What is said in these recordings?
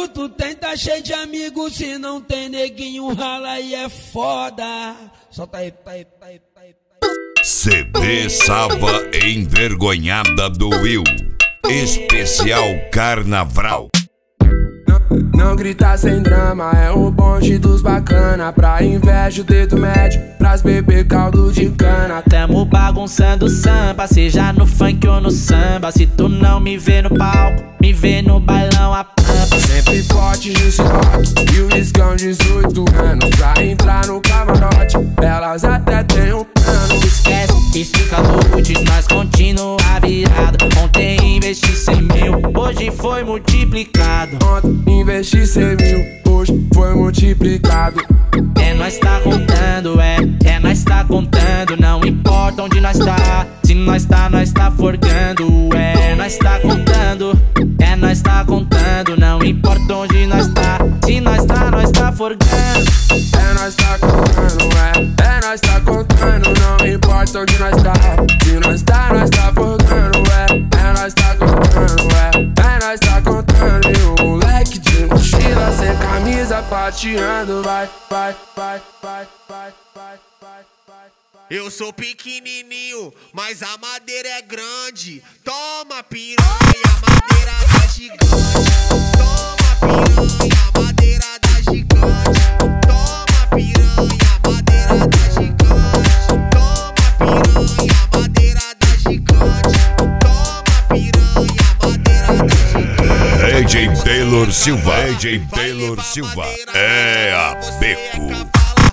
tu tem, tá cheio de amigos. Se não tem neguinho, rala e é foda. Solta aí, tá aí, tá aí, tá aí. CD Sava Envergonhada do Will. Especial Carnaval. Não grita sem drama, é o bonde dos bacana. Pra inveja o dedo médio, pras beber caldo de cana. Tamo bagunçando samba, seja no funk ou no samba. Se tu não me vê no palco, me vê no bailão a pampa. Sempre forte nesse rock, e o riscão 18 anos. Pra entrar no camarote, elas até têm um plano. Esquece, isso fica louco de nós continuar virado. Ontem investi 100 mil, hoje foi multiplicado. Ontem investi 100 mil, hoje foi multiplicado. É nós tá contando, é nós tá contando. Não importa onde nós tá, se nós tá forgando. É nós tá contando, é nós tá contando. Não importa onde nós tá, se nós tá forgando. É nós tá contando, é nós tá contando. Não importa onde nós tá, se nós tá forgando. É nós tá contando, é nós tá contando. E o moleque de mochila sem camisa pateando. Vai, vai, vai, vai, vai, vai, vai, vai. Eu sou pequenininho, mas a madeira é grande. Toma piranha, madeira da gigante. Toma piranha, madeira da gigante. Toma piranha, madeira da gigante. Toma piranha, madeira da gigante. Toma piranha, madeira da gigante. AJ Taylor Silva, AJ Taylor Silva é a Beco.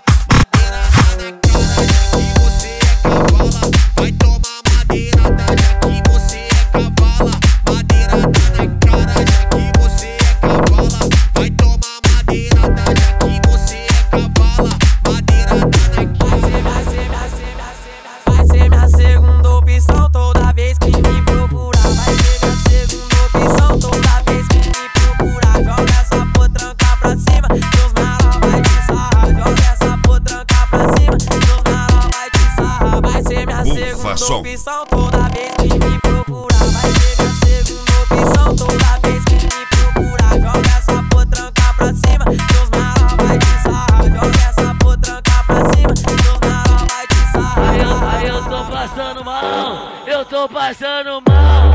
Opção toda vez que me procurar. Vai ser minha segunda opção toda vez que me procurar. Joga essa potranca pra cima, seus mala vai te sarrar. Joga essa potranca pra cima, seus mala vai te sarrar. Aí eu tô passando mal, eu tô passando mal.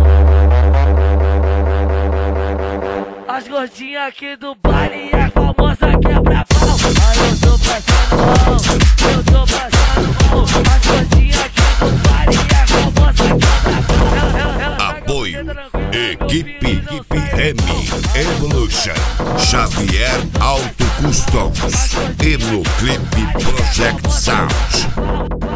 As gordinhas aqui do baile e a famosa quebra-pau. Aí eu tô passando mal, eu tô passando mal. As gordinhas aqui do baile e a famosa quebra-pau. Apoio Equipe Remy Evolution, Xavier Auto Customs, Emo Clip Project Sound.